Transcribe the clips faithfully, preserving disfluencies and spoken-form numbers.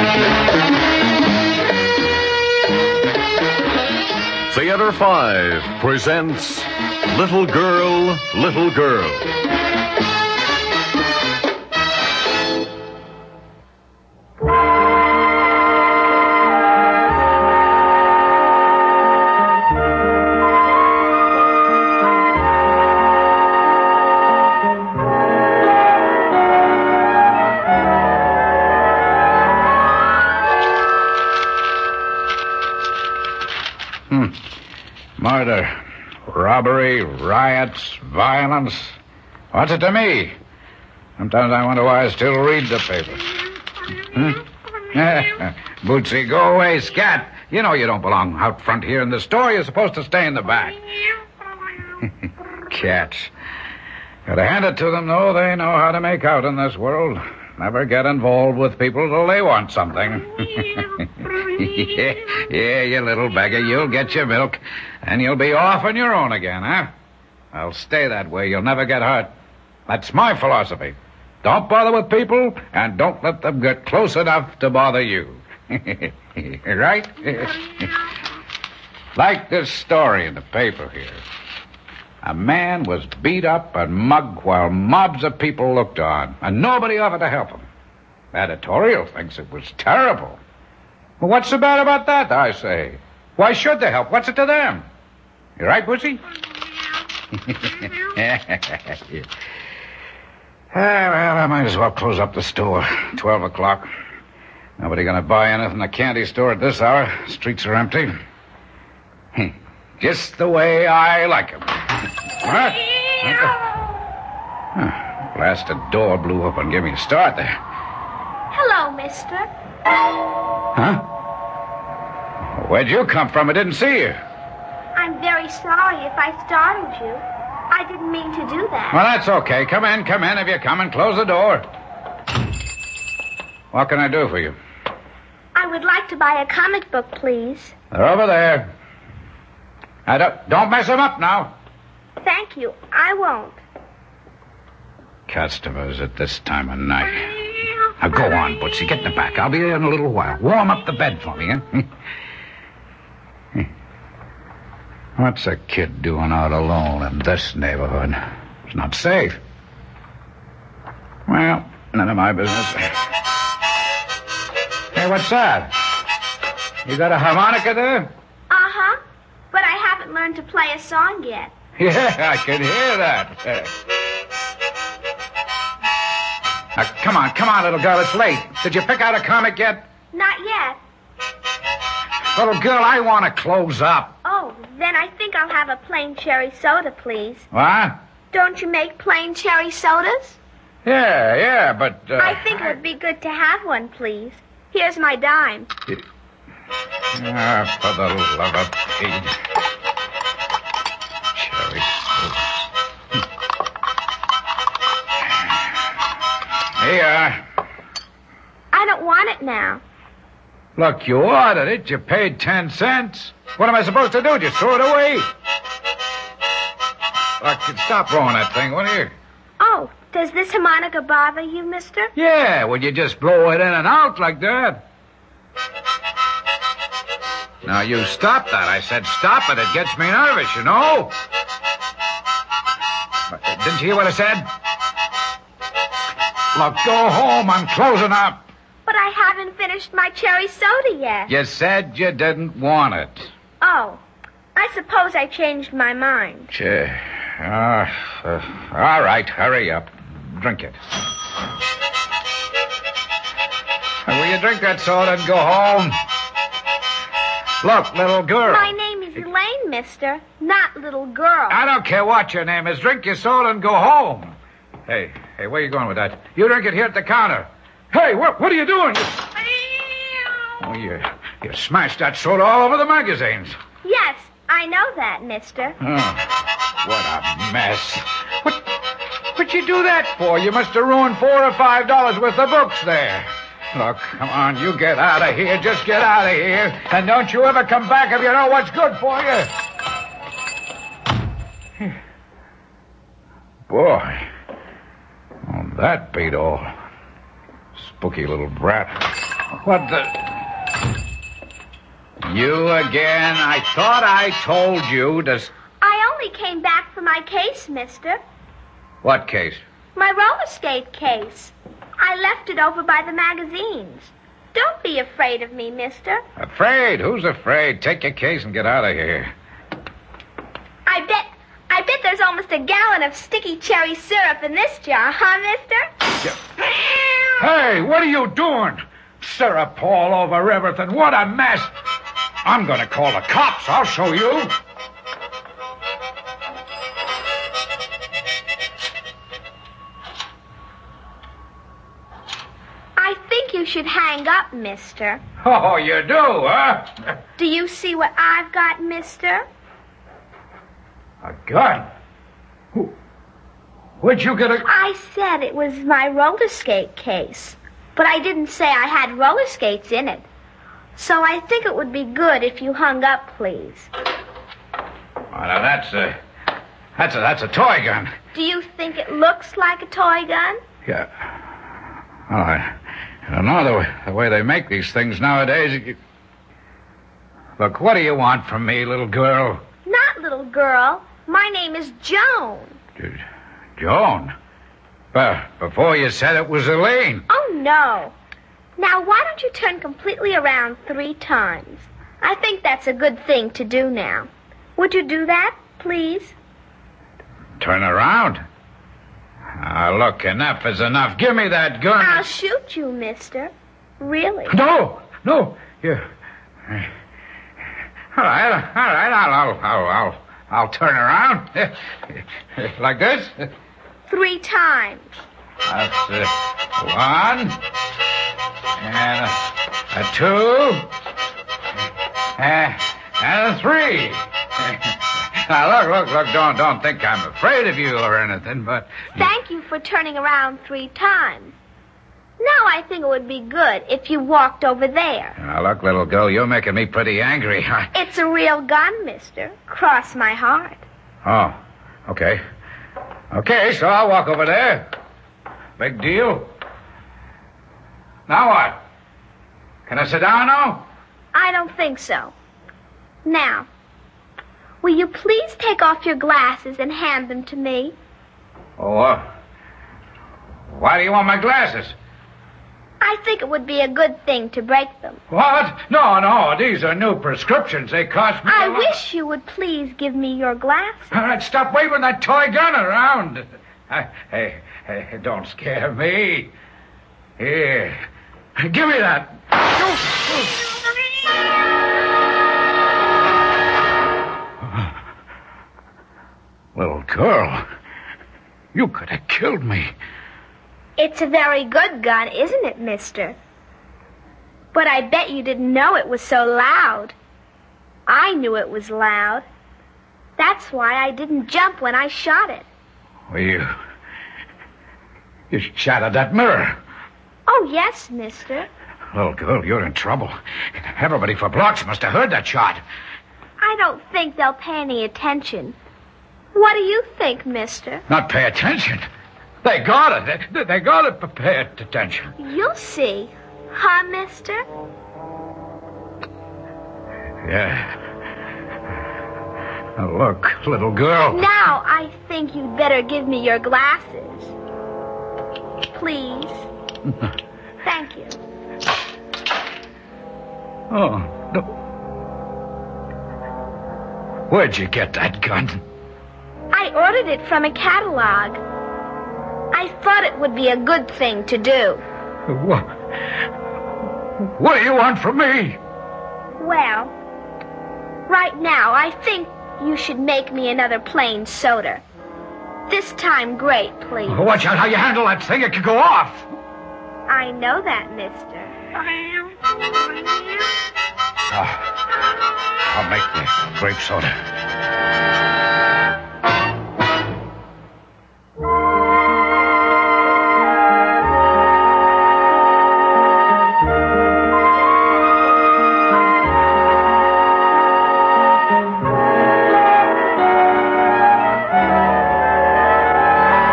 Theater five presents Little Girl, Little Girl. Murder, robbery, riots, violence. What's it to me? Sometimes I wonder why I still read the paper. Hmm? Bootsy, go away, scat. You know you don't belong out front here in the store. You're supposed to stay in the back. Cats. Gotta hand it to them, though. They know how to make out in this world. Never get involved with people till they want something. yeah, yeah, you little beggar. You'll get your milk, and you'll be off on your own again, huh? I'll stay that way. You'll never get hurt. That's my philosophy. Don't bother with people, and don't let them get close enough to bother you. Right? Like this story in the paper here. A man was beat up and mugged while mobs of people looked on, and nobody offered to help him. Editorial thinks it was terrible. Well, what's so bad about that, I say? Why should they help? What's it to them? You right, Pussy? Ah, well, I might as well close up the store. Twelve o'clock. Nobody gonna buy anything in the candy store at this hour. Streets are empty. Just the way I like 'em. What? Huh. Blasted door blew up and gave me a start there. Hello, mister. Huh? Where'd you come from? I didn't see you. I'm very sorry if I startled you. I didn't mean to do that. Well, that's okay. Come in, come in. If you come and close the door. What can I do for you? I would like to buy a comic book, please. They're over there. I don't, don't mess them up now. Thank you. I won't. Customers at this time of night. Now go on, Bootsy. Get in the back. I'll be there in a little while. Warm up the bed for me, huh? What's a kid doing out alone in this neighborhood? It's not safe. Well, none of my business. Hey, what's that? You got a harmonica there? Uh-huh. But I haven't learned to play a song yet. Yeah, I can hear that. Now, come on, come on, little girl. It's late. Did you pick out a comic yet? Not yet. Little girl, I want to close up. Oh, then I think I'll have a plain cherry soda, please. What? Don't you make plain cherry sodas? Yeah, yeah, but... Uh, I think it would be good to have one, please. Here's my dime. Ah, for the love of Pete. Cherry soda. Here you are. I don't want it now. Look, you ordered it. You paid ten cents. What am I supposed to do? Just throw it away? Look, stop blowing that thing, will you? Oh, does this harmonica bother you, mister? Yeah, when you just blow it in and out like that. Now, you stop that. I said stop it. It gets me nervous, you know. Didn't you hear what I said? Look, go home. I'm closing up. But I haven't finished my cherry soda yet. You said you didn't want it. Oh, I suppose I changed my mind. Sure. Uh, uh, all right, hurry up. Drink it. Will you drink that soda and go home? Look, little girl. My name is Elaine, mister, not little girl. I don't care what your name is. Drink your soda and go home. Hey, hey, where are you going with that? You drink it here at the counter. Hey, what, what are you doing? Oh, you, you smashed that soda all over the magazines. Yes, I know that, mister. Oh, what a mess. What, what'd you do that for? You must have ruined four or five dollars worth of books there. Look, come on, you get out of here. Just get out of here. And don't you ever come back if you know what's good for you. Boy, oh, that beat all. Spooky little brat. What the... You again? I thought I told you to... I only came back for my case, mister. What case? My roller skate case. I left it over by the magazines. Don't be afraid of me, mister. Afraid? Who's afraid? Take your case and get out of here. I bet... I bet there's almost a gallon of sticky cherry syrup in this jar, huh, mister? Hey, what are you doing? Syrup all over everything. What a mess. I'm going to call the cops. I'll show you. I think you should hang up, mister. Oh, you do, huh? Do you see what I've got, mister? A gun? Who? Where'd you get a... I said it was my roller skate case, but I didn't say I had roller skates in it. So I think it would be good if you hung up, please. Well, now that's a... That's a, that's a toy gun. Do you think it looks like a toy gun? Yeah. Well, I, I don't know the way, the way they make these things nowadays. You... Look, what do you want from me, little girl? Not little girl. My name is Joan. Joan? Well, before you said it was Elaine. Oh, no. Now, why don't you turn completely around three times? I think that's a good thing to do now. Would you do that, please? Turn around? Ah, look, enough is enough. Give me that gun. I'll shoot you, mister. Really? No, no. Here. All right, all right. I'll, I'll, I'll, I'll, I'll turn around. Like this? Three times. That's uh, one. And a, a two. Uh, and a three. Now, look, look, look, don't, don't think I'm afraid of you or anything, but... Thank you for turning around three times. Now I think it would be good if you walked over there. Now, look, little girl, you're making me pretty angry. I... It's a real gun, mister. Cross my heart. Oh, okay. Okay, so I'll walk over there. Big deal. Now what? Can I sit down now? I don't think so. Now, will you please take off your glasses and hand them to me? Oh, uh, why do you want my glasses? I think it would be a good thing to break them. What? No, no, these are new prescriptions. They cost me I a lot. wish you would please give me your glasses. All right, stop waving that toy gun around. I, hey, hey, don't scare me. Here, give me that. Little girl, you could have killed me. It's a very good gun, isn't it, mister? But I bet you didn't know it was so loud. I knew it was loud. That's why I didn't jump when I shot it. Well, you... You shattered that mirror. Oh, yes, mister. Little girl, you're in trouble. Everybody for blocks must have heard that shot. I don't think they'll pay any attention. What do you think, mister? Not pay attention? They got it. They, they got it to pay attention. You'll see. Huh, mister? Yeah. Now, look, little girl. Now I think you'd better give me your glasses. Please. Thank you. Oh, no. Where'd you get that gun? I ordered it from a catalog. I thought it would be a good thing to do. What? What do you want from me? Well, right now I think you should make me another plain soda. This time grape, please. Watch out how you handle that thing. It could go off. I know that, mister. Oh, I'll make the grape soda.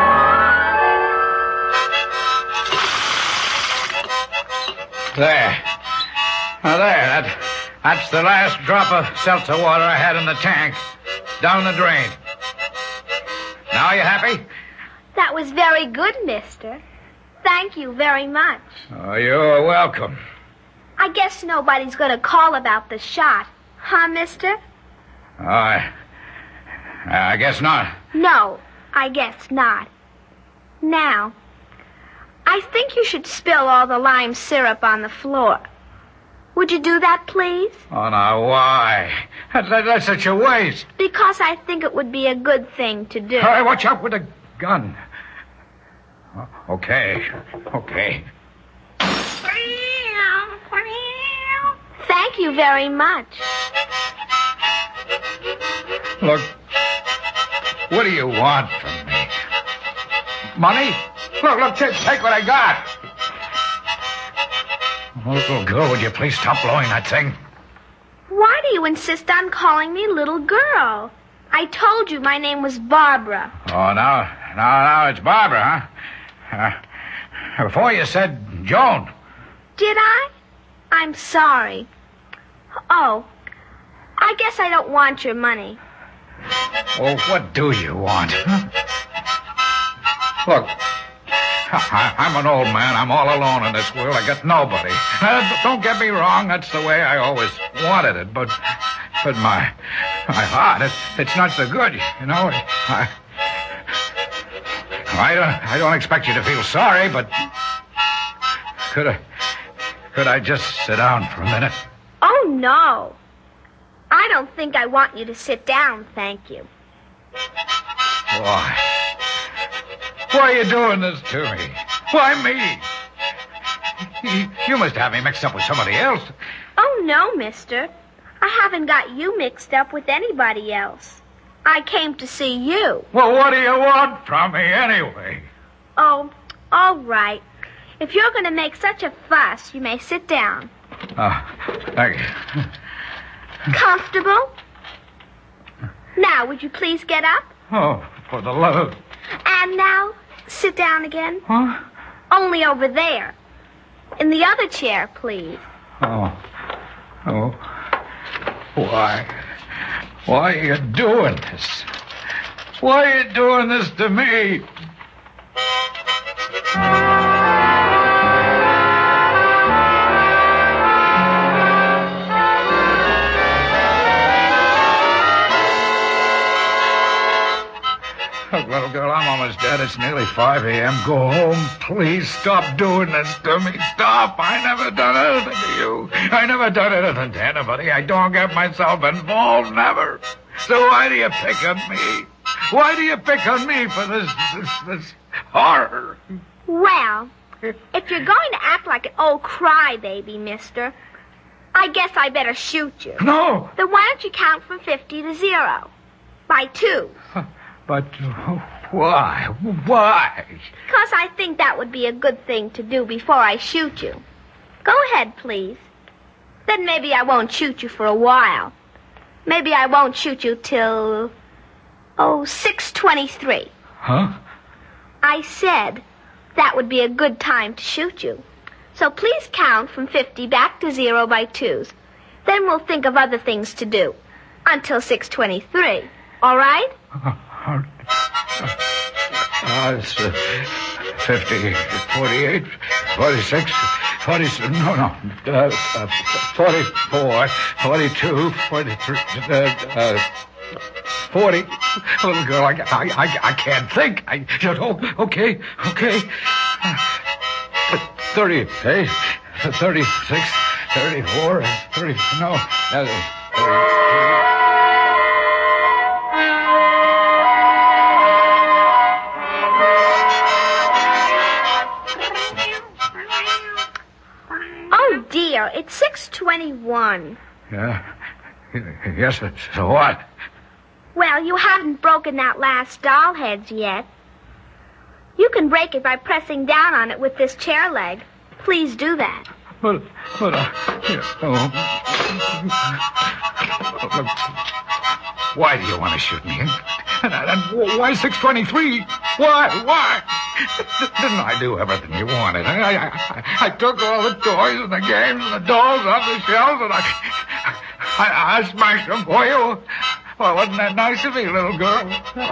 There. Now there, that, that's the last drop of seltzer water I had in the tank. Down the drain. Now you happy? That was very good, mister. Thank you very much. Oh, you're welcome. I guess nobody's going to call about the shot, huh, mister? Oh, I, I guess not. No, I guess not. Now, I think you should spill all the lime syrup on the floor. Would you do that, please? Oh, now, why? That, that, that's such a waste. Because I think it would be a good thing to do. Hey, watch out with the gun. Okay, okay. Thank you very much. Look, what do you want from me? Money? Look, look, take, take what I got. Oh, little girl, would you please stop blowing that thing? Why do you insist on calling me little girl? I told you my name was Barbara. Oh, now, now, now it's Barbara, huh? Uh, before you said Joan. Did I? I'm sorry. Oh, I guess I don't want your money. Well, what do you want? Look, I, I'm an old man. I'm all alone in this world. I got nobody. Uh, don't get me wrong. That's the way I always wanted it. But, but my, my heart, it, it's not so good. You know, I, I don't, I don't expect you to feel sorry, but could I, could I just sit down for a minute? Oh no, I don't think I want you to sit down. Thank you. Why? Why are you doing this to me? Why me? You, you must have me mixed up with somebody else. Oh, no, mister. I haven't got you mixed up with anybody else. I came to see you. Well, what do you want from me anyway? Oh, all right. If you're going to make such a fuss, you may sit down. Ah, uh, thank you. Comfortable? Now, would you please get up? Oh, for the love of... And now, sit down again. Huh? Only over there. In the other chair, please. Oh. Oh. Why? Why are you doing this? Why are you doing this to me? Look, little girl, I'm almost dead. It's nearly five a.m. Go home. Please stop doing this to me. Stop. I never done anything to you. I never done anything to anybody. I don't get myself involved, never. So why do you pick on me? Why do you pick on me for this, this, this horror? Well, if you're going to act like an old crybaby, mister, I guess I better shoot you. No. Then why don't you count from fifty to zero? By two. But why? Why? Because I think that would be a good thing to do before I shoot you. Go ahead, please. Then maybe I won't shoot you for a while. Maybe I won't shoot you till, oh, six twenty-three. Huh? I said that would be a good time to shoot you. So please count from fifty back to zero by twos. Then we'll think of other things to do. Until six twenty-three. All right? Uh, uh, uh, it's uh, fifty, forty-eight, forty-six, forty-seven, no, no, uh, uh, forty-four, forty-two, forty-three, uh, uh, forty. Little girl, I, I, I, I can't think. I, you know, okay, okay. Uh, thirty-eight, thirty-six, thirty-four, thirty, no, uh, thirty. Dear, it's six twenty-one. Yeah? Yes, so what? Well, you haven't broken that last doll heads yet. You can break it by pressing down on it with this chair leg. Please do that. But, but, uh, yeah, oh. Why do you want to shoot me? And, and, and why six twenty-three? Why? Why? Didn't I do everything you wanted? I, I, I, I took all the toys and the games and the dolls off the shelves, and I, I, I smashed them for you. Well, wasn't that nice of you, little girl?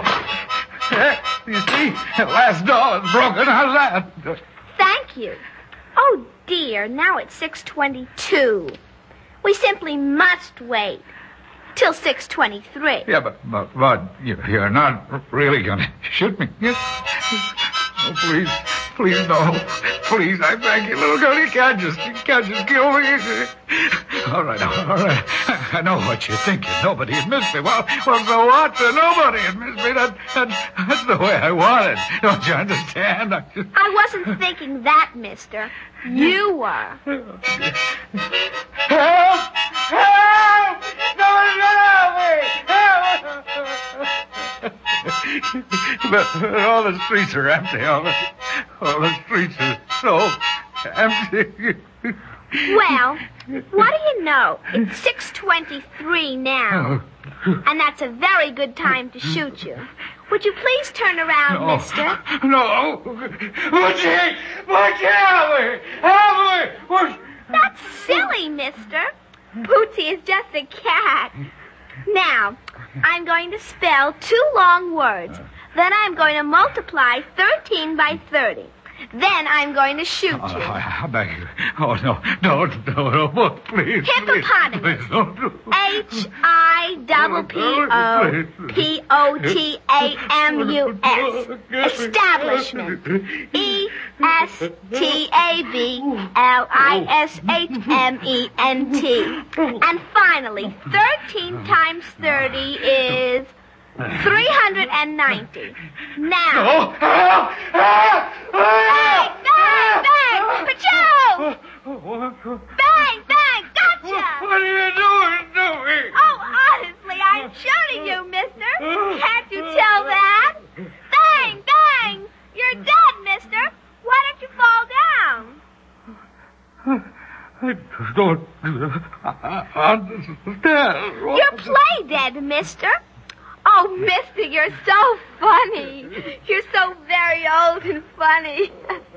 You see, the last doll is broken. How's that? Thank you. Oh, dear, now it's six twenty-two. We simply must wait till six twenty-three. Yeah, but, but, but you're not really going to shoot me. Yes? Oh, please, please, no. Please, I beg you, little girl, you can't just, you can't just kill me. All right, all right. I know what you're thinking. Nobody had missed me. Well, well, so what? So nobody had missed me. That, that, that's the way I wanted. Don't you understand? I, just... I wasn't thinking that, mister. You were. Help! Help! Somebody help me! Help! But all the streets are empty. All the, all the streets are so empty. Well, what do you know? It's six twenty-three now. And that's a very good time to shoot you. Would you please turn around, no. mister? No. Bootsy! Bootsy, help me! Help me! That's silly, mister. Bootsy is just a cat. Now, I'm going to spell two long words. Then I'm going to multiply thirteen by thirty. Then I'm going to shoot you. Oh, I, I beg you. Oh, no. Don't, no, no, please. Hippopotamus. Please, don't do H I P P O P O T A M U S. Establishment. E S T A B L I S H M E N T. And finally, thirteen times thirty is three hundred ninety. Now. No. Bang, bang, bang! Pachoo! Bang, bang! Gotcha! What are you doing to me? Oh, honestly, I'm shooting you, mister. Can't you tell that? Bang, bang! You're dead, mister. Why don't you fall down? I don't understand. You're play dead, mister. Oh, mister, you're so funny. You're so very old and funny.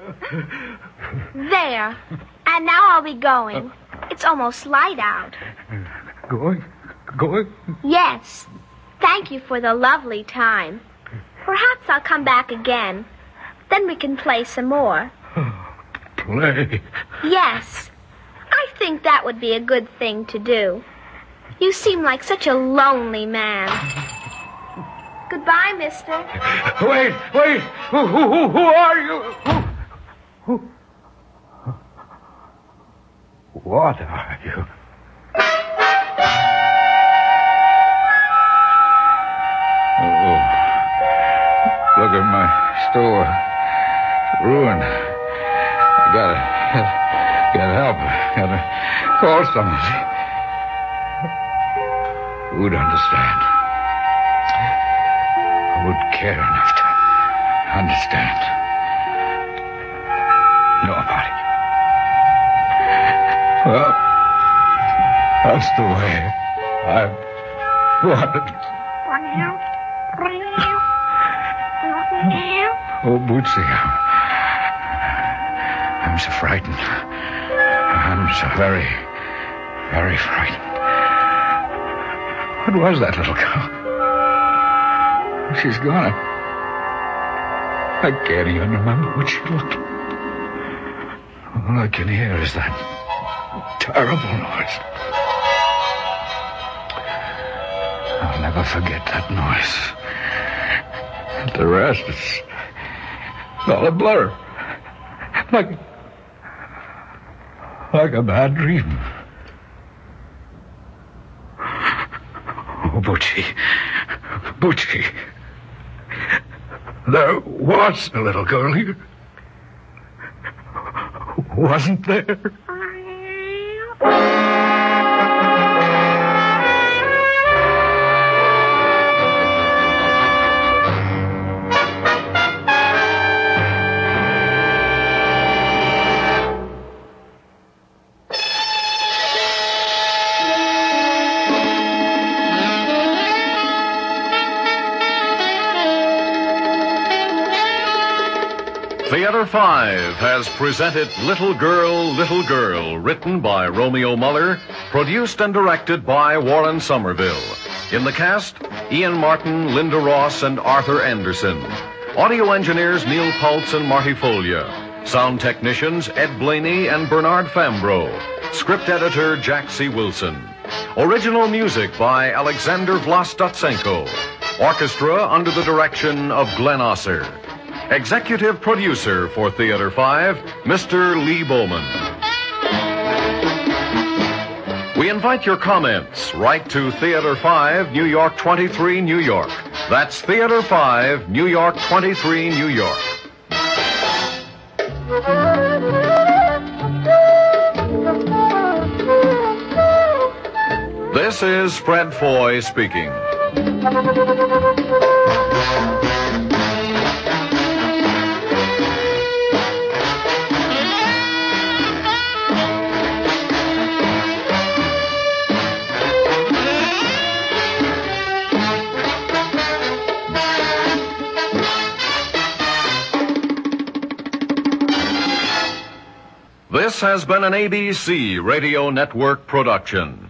There. And now I'll be going. It's almost light out. Going? Going? Yes. Thank you for the lovely time. Perhaps I'll come back again. Then we can play some more. Play? Yes. I think that would be a good thing to do. You seem like such a lonely man. Goodbye, mister. Wait, wait. Who, who, who are you? Who, who? What are you? Oh, look at my store. It's ruined. I gotta, gotta help. Gotta call somebody. Who'd understand? Would care enough to understand. Nobody. Well, that's the way I wanted it. Oh, Bootsy, I'm so frightened. I'm so very, very frightened. What was that little girl? She's gone. I can't even remember what she looked. All I can hear is that terrible noise. I'll never forget that noise. The rest is all a blur. Like, like a bad dream. Oh, Bootsy. Bootsy. There was a little girl here. Wasn't there? Theater five has presented Little Girl, Little Girl, written by Romeo Muller, produced and directed by Warren Somerville. In the cast, Ian Martin, Linda Ross, and Arthur Anderson. Audio engineers Neil Pultz and Marty Folia. Sound technicians Ed Blaney and Bernard Fambro. Script editor Jack C. Wilson. Original music by Alexander Vlastotsenko. Orchestra under the direction of Glenn Osser. Executive producer for Theater five, Mister Lee Bowman. We invite your comments. Write to Theater five, New York twenty-three, New York. That's Theater five, New York twenty-three, New York. This is Fred Foy speaking. This has been an A B C Radio Network production.